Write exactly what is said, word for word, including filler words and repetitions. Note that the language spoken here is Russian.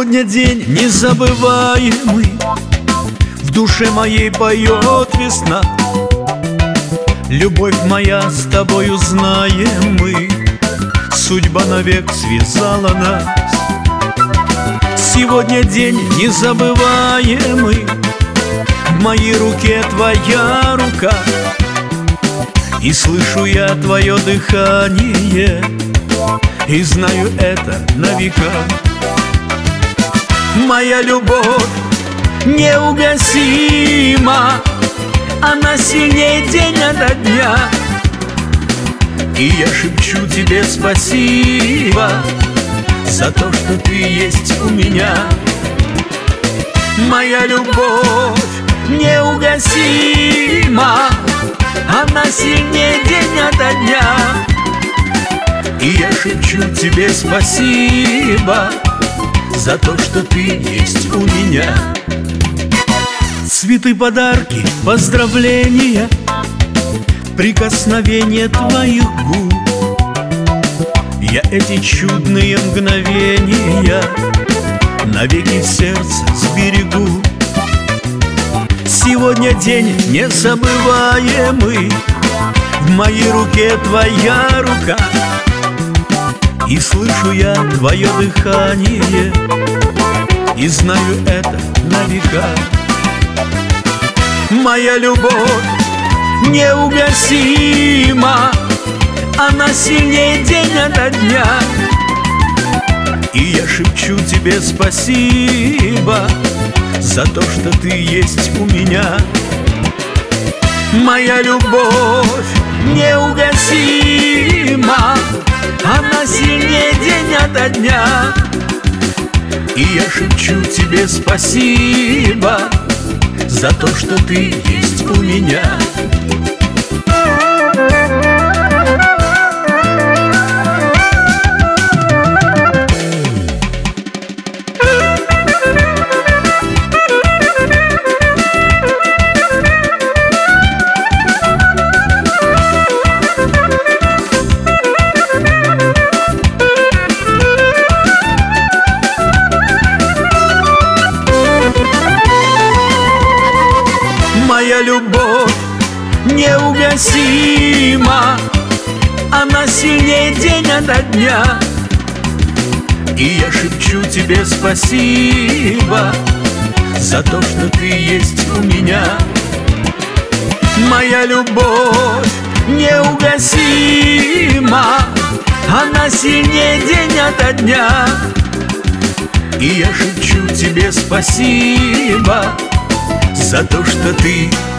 Сегодня день незабываемый, в душе моей поет весна. Любовь моя, с тобою знаем мы, судьба навек связала нас. Сегодня день незабываемый, в моей руке твоя рука, и слышу я твое дыхание, и знаю это на века. Моя любовь неугасима, она сильнее день ото дня, и я шепчу тебе спасибо за то, что ты есть у меня. Моя любовь неугасима, она сильнее день ото дня, и я шепчу тебе спасибо за то, что ты есть у меня. Цветы, подарки, поздравления, прикосновения твоих губ, я эти чудные мгновения навеки в сердце сберегу. Сегодня день незабываемый, в моей руке твоя рука, и слышу я твое дыхание, и знаю это на века. Моя любовь неугасима, она сильнее день ото дня, и я шепчу тебе спасибо за то, что ты есть у меня. Моя любовь неугасима, она сильнее день ото дня, и я шепчу тебе спасибо за то, что ты есть у меня. Моя любовь неугасима, она сильнее день ото дня, и я шепчу тебе спасибо за то, что ты есть у меня. Моя любовь неугасима, она сильнее день ото дня, и я шепчу тебе спасибо за то, что ты